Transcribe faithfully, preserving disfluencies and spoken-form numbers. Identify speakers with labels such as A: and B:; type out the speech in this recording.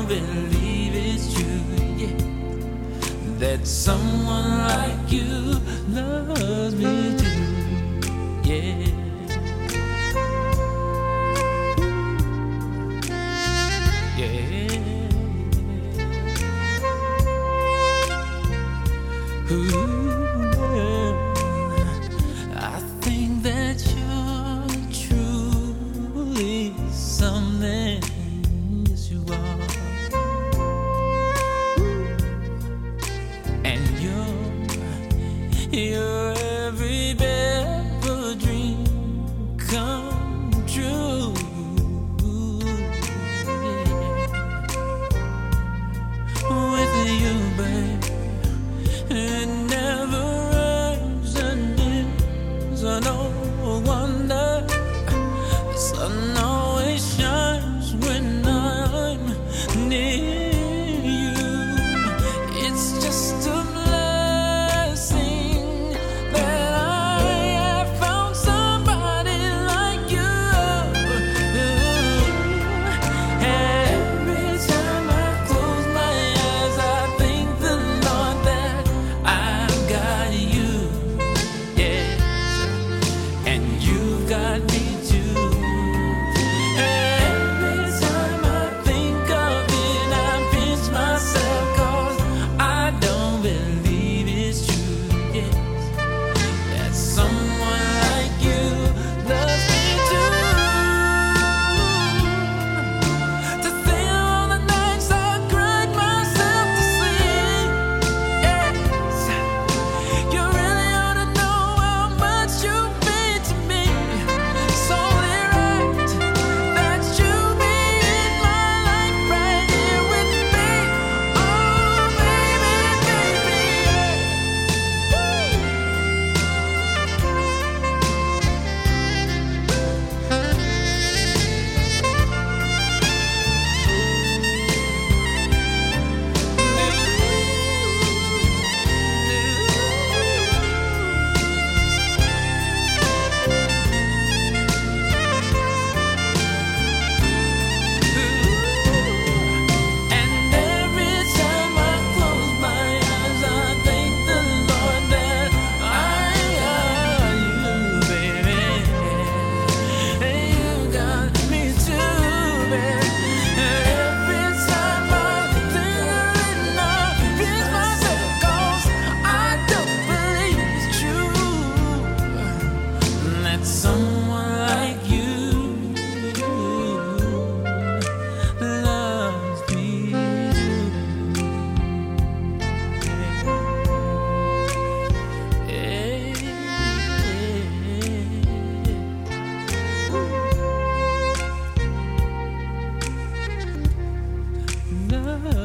A: don't believe it's true, yeah, that someone like you loves me too, yeah. Ooh, I think that you're truly something, yes you are, and you're, you're every bit of a dream come true, yeah. With you, babe, it never rains and ends. No wonder the sun always shines when I'm near you. It's just a blessing that I have found somebody like you. Every time I close my eyes, I thank the Lord that I've got you, yes, and you've got me too. Every time I think of it, I pinch myself, 'cause I don't believe it's true, yes, that someone like you loves me too. To think of all the nights I cried myself to sleep, yes, you really ought to know how much you mean to me. It's only right that you be in my life right here with me. Oh, baby, baby, and every time I close my eyes, I thank the Lord that I got you, baby. And you got me too, baby. Every time I think of it, I pinch myself, 'cause I don't believe it's true that someone like you loves me too. Love